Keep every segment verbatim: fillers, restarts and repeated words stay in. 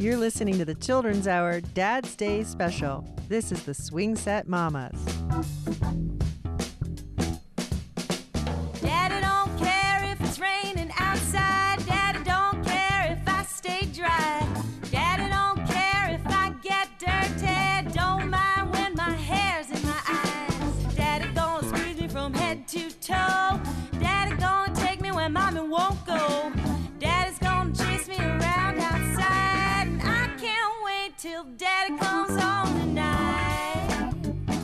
You're listening to the Children's Hour Dad's Day Special. This is the Swing Set Mamas. Daddy don't care if it's raining outside. Daddy don't care if I stay dry. Daddy don't care if I get dirty. Don't mind when my hair's in my eyes. Daddy gonna squeeze me from head to toe. Daddy gonna take me where mommy won't go. Daddy's gonna chase me around outside, and I can't wait till Daddy comes home tonight.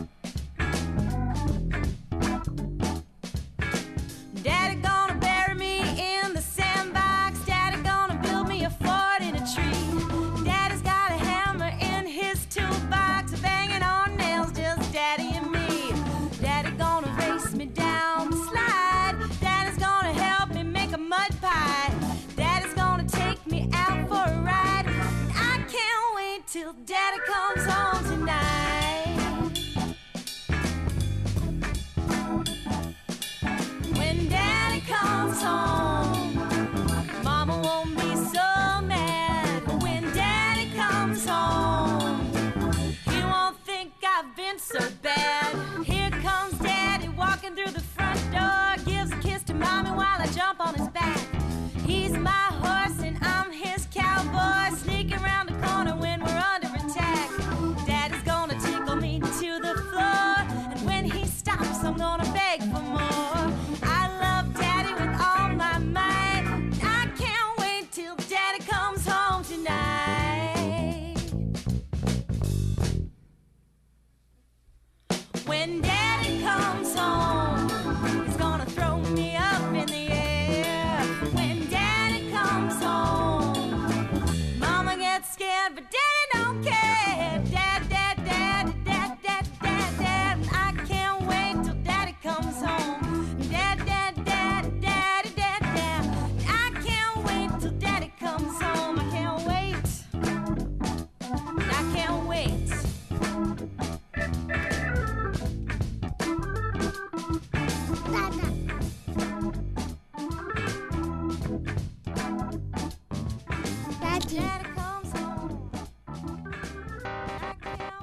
Daddy gonna bury me in the sandbox. Daddy gonna build me a fort in a tree. Daddy's got a hammer in his toolbox, banging on nails, just Daddy and me. Daddy gonna race me down the slide. Daddy's gonna help me make a mud pie. Daddy's gonna take me out for a ride. I can't wait till Daddy comes home tonight. When Daddy comes home, Mama won't be so mad. When Daddy comes home, he won't think I've been so bad. Here comes Daddy walking through the front door, gives a kiss to Mommy while I jump on his back. He's my horse and I'm his cowboy, sneaking around the corner when we're under attack. Daddy's gonna tickle me to the floor, and when he stops I'm gonna beg for more. I love Daddy with all my might. I can't wait till Daddy comes home tonight. When Daddy comes home, he's gonna throw me up in the air. When Daddy comes home, Mama gets scared, but Daddy don't care. Dad, dad, dad, dad, dad, dad, dad. I can't wait till Daddy comes home. Dad, dad, dad, daddy, dad, dad. I can't wait till Daddy comes home. I can't wait. I can't wait. Daddy comes home. I can't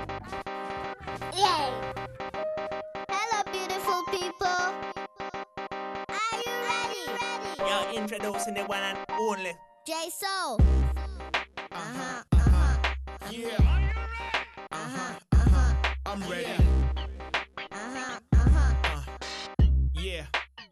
wait. Yay! Hello, beautiful people. Are you ready? You're introducing the one and only. J Soul. Uh huh. Uh huh. Yeah, Uh huh. Uh huh. I'm ready. Uh huh. Uh huh. Yeah.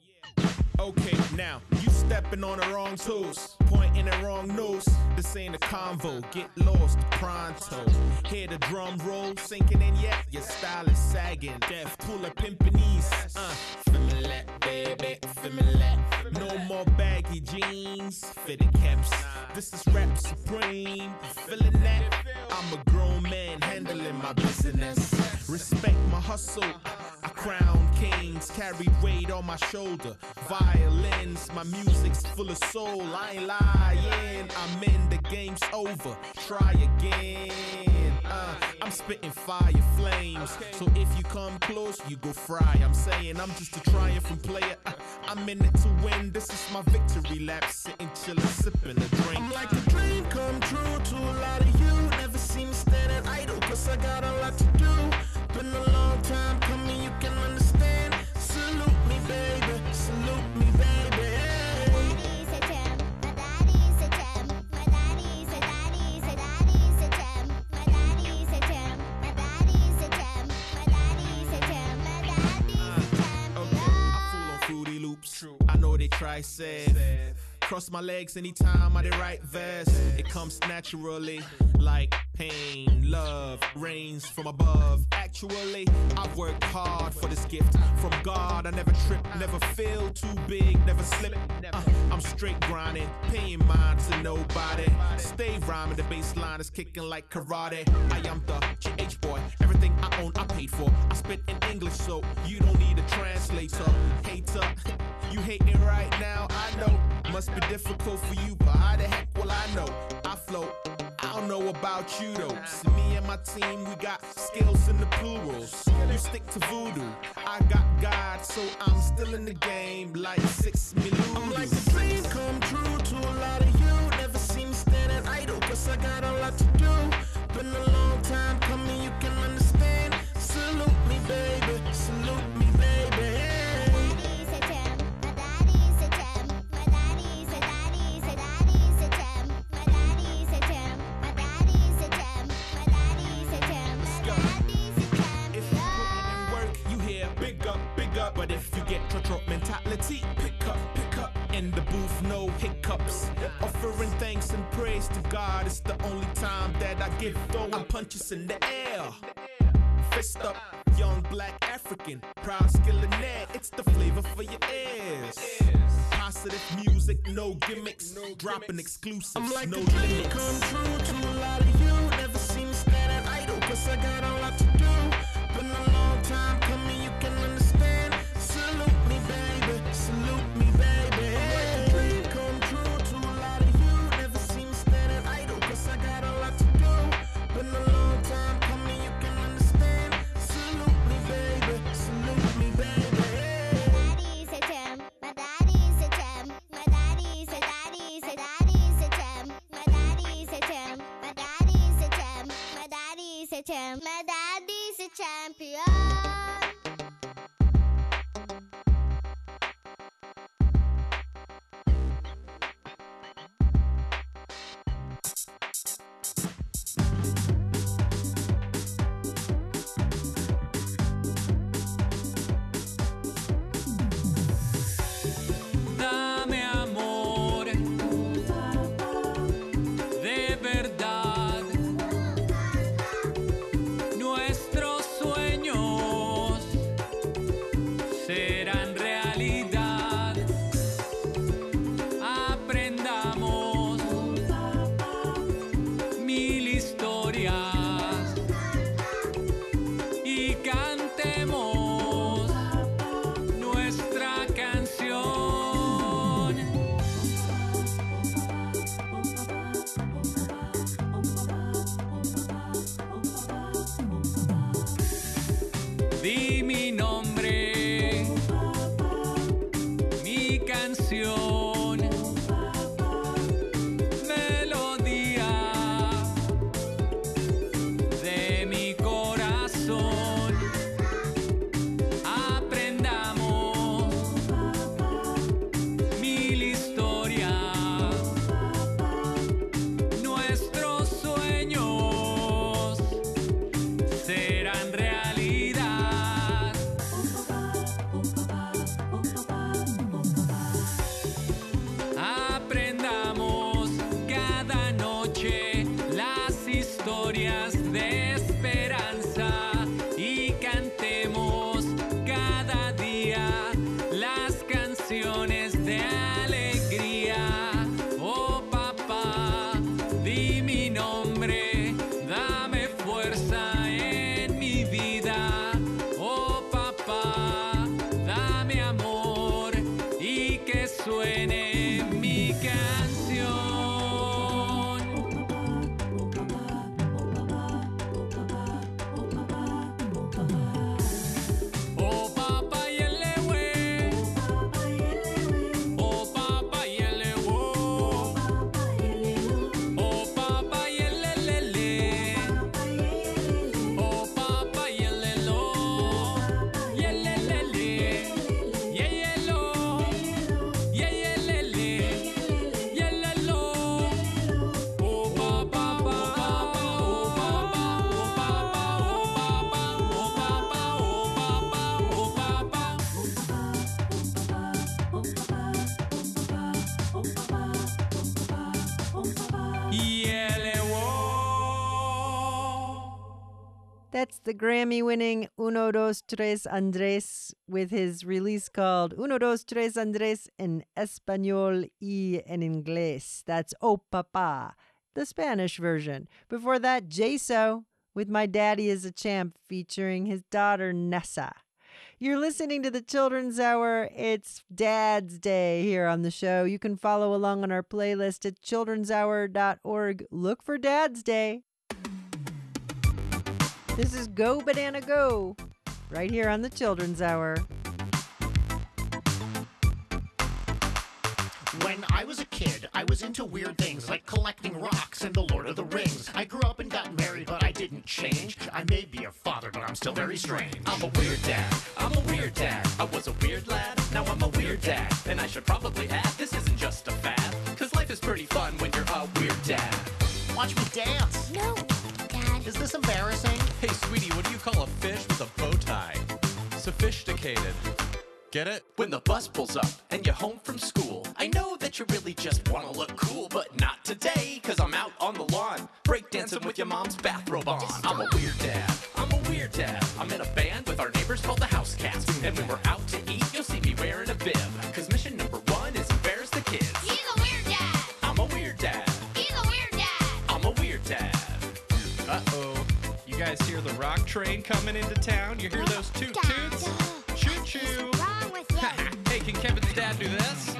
Okay, now you stepping on the wrong toes, pointing the wrong nose. This ain't a convo, get lost pronto. Hear the drum roll sinking in, yeah. Your style is sagging, deaf, pull a pimpinese. Uh, familiar, baby, familiar. No more baggy jeans, fitted caps. This is rap supreme, feeling that? I'm a grown man handling my business. Respect my hustle. I crown kings, carry weight on my shoulder. Violins, my music's full of soul. I ain't lying, I'm in, the game's over. Try again. Uh, I'm spitting fire flames. So if you come close, you go fry. I'm saying I'm just a triumphant player. Uh, I'm in it to win. This is my victory lap. Sitting, chillin', sipping a drink. I'm like a dream come true to a lot of you. Never see me standing idle, cause I got a lot to do. Been a long time coming, you can understand. Salute me, baby. Salute me, baby. Daddy's a gem. My daddy's a gem. My daddy's a daddy's a daddy's a gem. My daddy's a gem. My daddy's a gem. My daddy's a gem. My daddy's a gem. Okay, I fool on Fruity Loops. I know they try said. Cross my legs anytime I did right vest. It comes naturally, like pain, love, rains from above. Actually, I've worked hard for this gift from God. I never trip, never feel too big, never slip. Uh, I'm straight grinding, paying mind to nobody. Stay rhyming, the bass line is kicking like karate. I am the G H boy, everything I own I paid for. I spit in English so you don't need a translator. Hater, you hating right now, I know. Must be difficult for you, but how the heck will I know? I float, I don't know about you though. See, me and my team, we got skills in the plurals. You stick to voodoo, I got God, so I'm still in the game like six million. I'm like a dream come true to a lot of you. Never seen me standing idle, cause I got the booth, no hiccups. Offering thanks and praise to God. It's the only time that I give throwing punches in the air. Fist up, young black African, proud skillionaire. It's the flavor for your ears. Positive music, no gimmicks, dropping exclusives, I'm like no a dream limits. come true to a lot of you. Never seen me standing idle, cause I got a lot to do. Been a long time coming, you can understand. Salute me, baby, salute me, baby. I'm like a dream come true to a lot of you. Never seen me standing idle, cause I got a lot to do. Been a long time coming, you can understand. Salute me, baby, salute me, baby. Daddy's a gem. My daddy's a gem. My daddy's a daddy's a daddy's a gem. My daddy's a gem. My daddy's a gem. My daddy's a gem. My daddy's a champion. Dame amor, de verdad. Nuestros sueños serán realidad. Aprendamos mil historias y cantemos nuestra canción. Di mi nombre, mi canción, melodía de mi corazón. Aprendamos mil historias, nuestros sueños serán realidad. Aprendamos cada noche las historias de esperanza y cantemos cada día las canciones de alegría. Oh papá, di mi nombre, dame fuerza en mi vida. Oh papá, dame amor y que suene mi canción. Oh papá y el lewe, oh papá y el lewo, oh papá y el lelele, oh papá y el lelo, y el lelele, y el yelo, y el lelele, y el lelo. Oh papá, oh papá, oh papá, oh papá, oh papá, oh papá, oh papá, oh papá. Y el lewo. That's the Grammy winning Uno, Dos, Tres, Andres with his release called Uno, Dos, Tres, Andres en Español y en Inglés. That's Oh Papa, the Spanish version. Before that, J-So with My Daddy is a Champ featuring his daughter Nessa. You're listening to the Children's Hour. It's Dad's Day here on the show. You can follow along on our playlist at children's hour dot org. Look for Dad's Day. This is Go Banana Go, right here on the Children's Hour. When I was a kid, I was into weird things like collecting rocks and the Lord of the Rings. I grew up and got married, but I didn't change. I may be a father, but I'm still very strange. I'm a weird dad. I'm a weird dad. I was a weird lad. Now I'm a weird dad. And I should probably add, this isn't just a fad. Cause life is pretty fun when you're a weird dad. Watch me dance. No, Dad. Is this embarrassing? Hey, sweetie, what do you call a fish with a bow tie? Sophisticated. Get it? When the bus pulls up and you're home from school, I know you really just wanna look cool, but not today, cause I'm out on the lawn, breakdancing with your mom's bathrobe on. I'm a weird dad, I'm a weird dad. I'm in a band with our neighbors called the House Cats, and when we're out to eat, you'll see me wearing a bib, cause mission number one is embarrass the kids. He's a weird dad. I'm a weird dad, He's a weird dad. I'm a weird dad. Uh-oh. You guys hear the rock train coming into town? You hear those toot toots? Choo-choo. What's wrong with you? Hey, can Kevin's dad do this?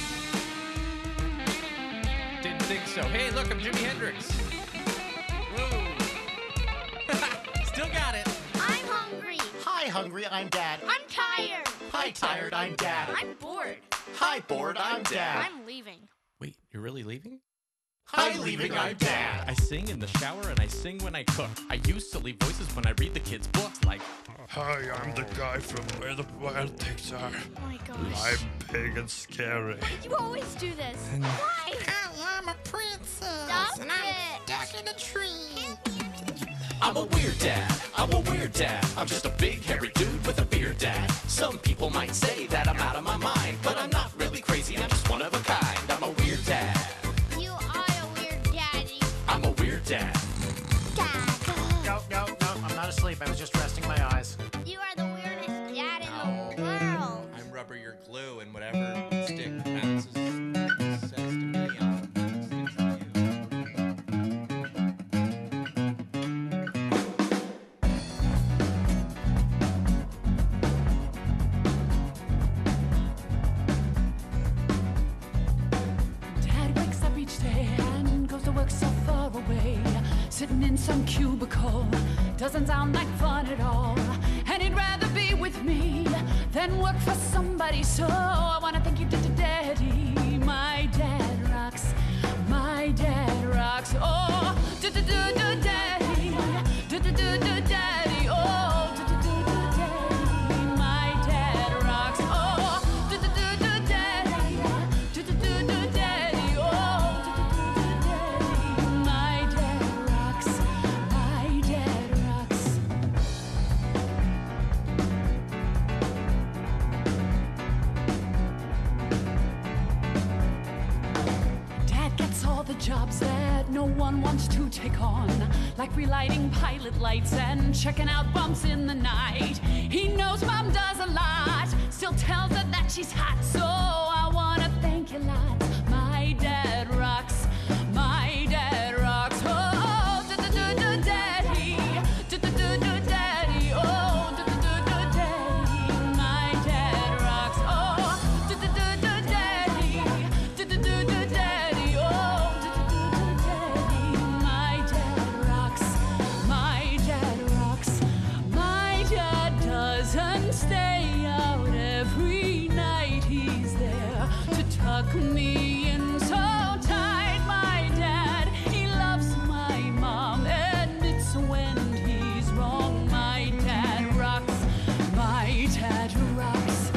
Didn't think so. Hey, look, I'm Jimi Hendrix. Whoa. Still got it. I'm hungry. Hi, hungry, I'm Dad. I'm tired. Hi, tired, I'm Dad. I'm bored. Hi, bored, I'm Dad. I'm leaving. Wait, you're really leaving? Hi, leaving, I'm Dad. I sing in the shower and I sing when I cook. I use silly voices when I read the kids' books, like, Hi, I'm the guy from Where the Wild Things Are. Oh my gosh. I'm big and scary. You always do this. Why? Oh, I'm a princess. Stop it. Stuck in a tree. I'm a weird dad, I'm a weird dad. I'm just a big hairy dude with a beard, dad. Some people might say that I'm out of my mind, but I'm not really crazy, I'm just one of a kind. I'm a weird dad, You are a weird daddy. I'm a weird dad. Dad. No, no, no, I'm not asleep. I was just resting my eyes. You are the weirdest dad in the world. I'm rubber, you're glue, and whatever stick bounces says to me, I'll stick to you. Dad wakes up each day and goes to work so far away, sitting in some cubicle. Doesn't sound like fun at all, and he'd rather be with me than work for somebody. So I wanna thank you, Daddy. My dad rocks. My dad rocks. Oh, do-do-do-do, Daddy. Do-do-do-do, Daddy. Oh, do-do-do-do, Daddy. My dad rocks. Oh, do-do-do-do, Daddy. Do-do-do-do, Daddy. Oh, do-do-do-do, Daddy. My dad rocks. My dad rocks. Dad gets all the jobs that no one wants to take on, like relighting pilot lights and checking out bumps in the night. He knows Mom does a lot, still tells her that she's hot. So I wanna thank you lots. My dad rocks. My dad rocks. Oh, do-do-do-do, Daddy. Do-do-do-do, Daddy. Oh, do-do-do-do, Daddy. My dad rocks. Oh, do-do-do-do, Daddy. Do-do-do-do, Daddy. Oh, do-do-do-do, Daddy. My dad rocks. My dad rocks. My dad doesn't stay out every night. He's there to tuck me in so tight. My dad, he loves my mom, admits when he's wrong. My dad rocks. My dad rocks.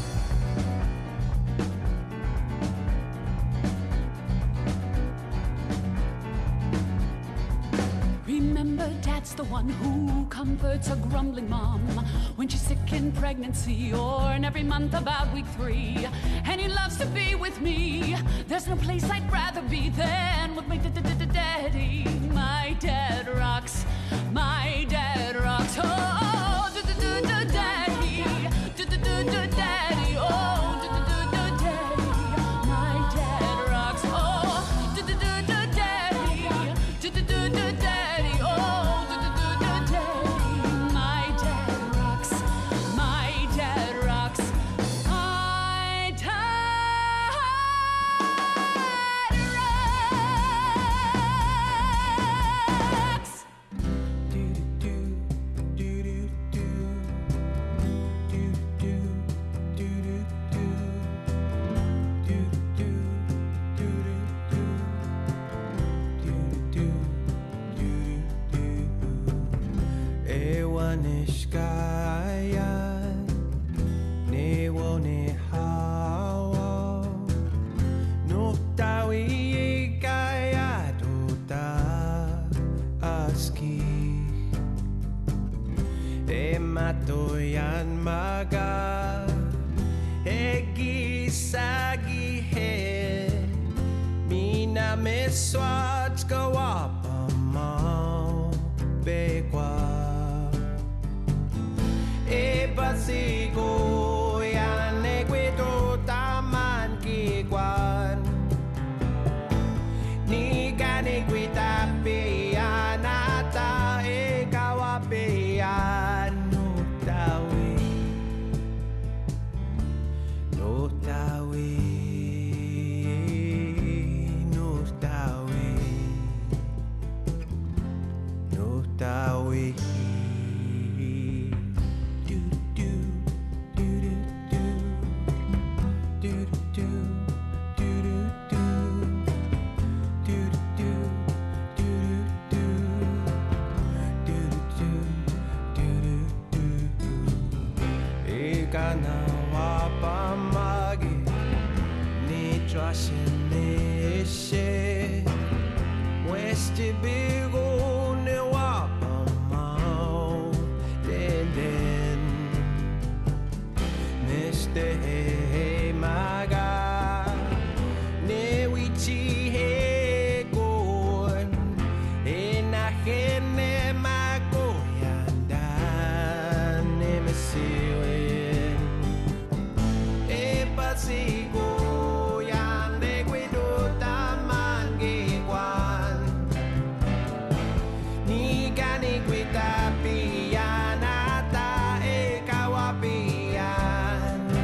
Remember, Dad's the one who comforts a grumbling mom when she's sick in pregnancy or in every month about week three. And he loves to be with me. There's no place I'd rather be than with my daddy. My dad rocks. My dad rocks. Oh, do-do-do-do, Daddy. Do-do-do-do, Daddy. Oh, do-do-do-do, Daddy. My dad rocks. Oh, do-do-do-do, Daddy. Do-do-do-do, Daddy. Oh, do-do-do-do, Daddy. My dad rocks. My dad rocks. My dad rocks. Ewanishkayan Newone Hawa Nuktawi Kaya Duta Aski Ematoyan Maga Egi Sagi He me swat go up mo be qua e pasigo ya ne guido taman ki quan ni gani guita pe anata e kawa pe anu tawi no tawi no tawi no tawi do do do do do do do Kana wapa magi ni trashin ni she Westi bigo ne wapa mau den den Mister Hey Maga ne wichi he gon e na hene mago yanda ne mesiwe Sigo yande guido tamangi kwan ni gani guita pianata e kawapian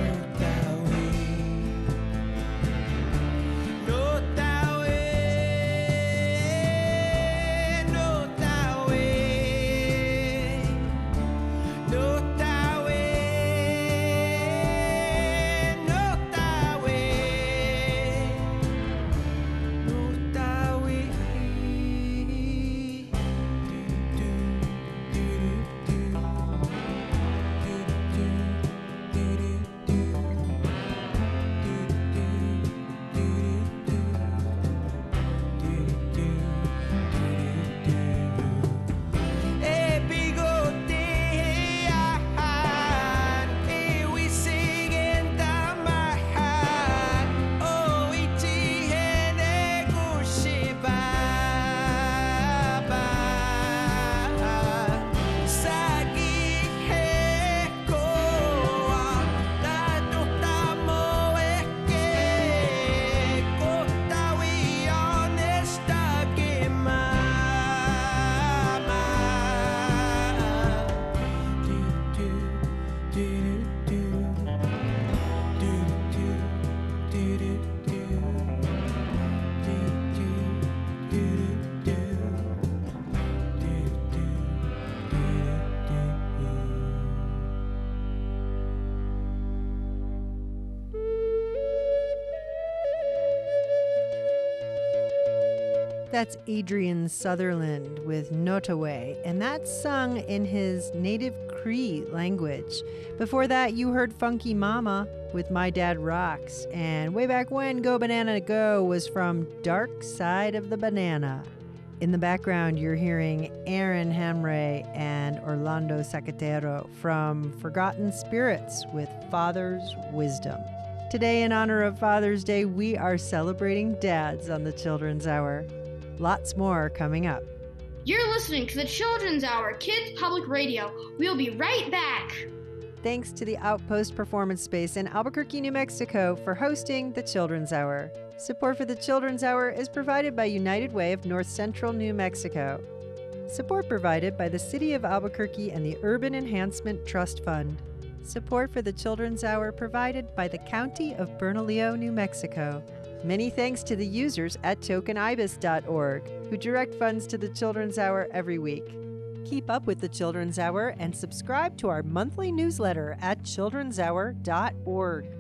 no tawi no tawi no tawi That's Adrian Sutherland with Notawe, and that's sung in his native Cree language. Before that, you heard Funky Mama with My Dad Rocks, and way back when, Go Banana Go was from Dark Side of the Banana. In the background, you're hearing Aaron Hamre and Orlando Sacatero from Forgotten Spirits with Father's Wisdom. Today, in honor of Father's Day, we are celebrating dads on the Children's Hour. Lots more coming up. You're listening to the Children's Hour, Kids Public Radio. We'll be right back. Thanks to the Outpost Performance Space in Albuquerque, New Mexico for hosting the Children's Hour. Support for the Children's Hour is provided by United Way of North Central New Mexico. Support provided by the City of Albuquerque and the Urban Enhancement Trust Fund. Support for the Children's Hour provided by the County of Bernalillo, New Mexico. Many thanks to the users at token ibis dot org, who direct funds to the Children's Hour every week. Keep up with the Children's Hour and subscribe to our monthly newsletter at children's hour dot org.